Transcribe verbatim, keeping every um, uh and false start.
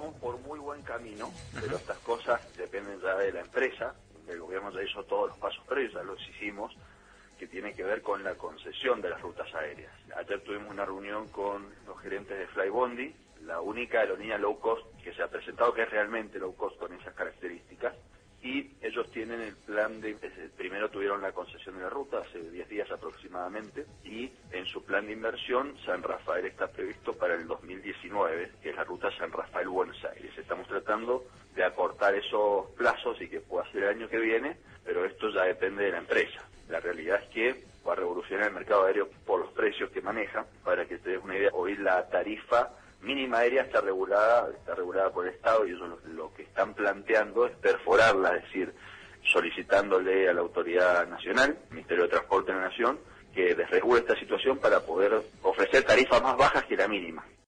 vamos por muy buen camino, pero estas cosas dependen ya de la empresa. El gobierno ya hizo todos los pasos previos, ya los hicimos, que tiene que ver con la concesión de las rutas aéreas. Ayer tuvimos una reunión con los gerentes de Flybondi, la única aerolínea low cost que se ha presentado que es realmente low cost con esas características, y ellos tienen el plan de, primero tuvieron la concesión de la ruta hace diez días aproximadamente, y en su plan de inversión San Rafael está previsto para el dos mil diecinueve, que es la ruta San Rafael-Buenos Aires. Estamos tratando de acortar esos plazos y que pueda ser el año que viene, pero esto ya depende de la empresa. La realidad es que va a revolucionar el mercado aéreo por los precios que maneja. Para que te des una idea, hoy la tarifa mínima aérea está regulada, está regulada por el Estado, y ellos lo, lo que están planteando es perforarla, es decir, solicitándole a la Autoridad Nacional, Ministerio de Transporte de la Nación, que desregule esta situación para poder ofrecer tarifas más bajas que la mínima.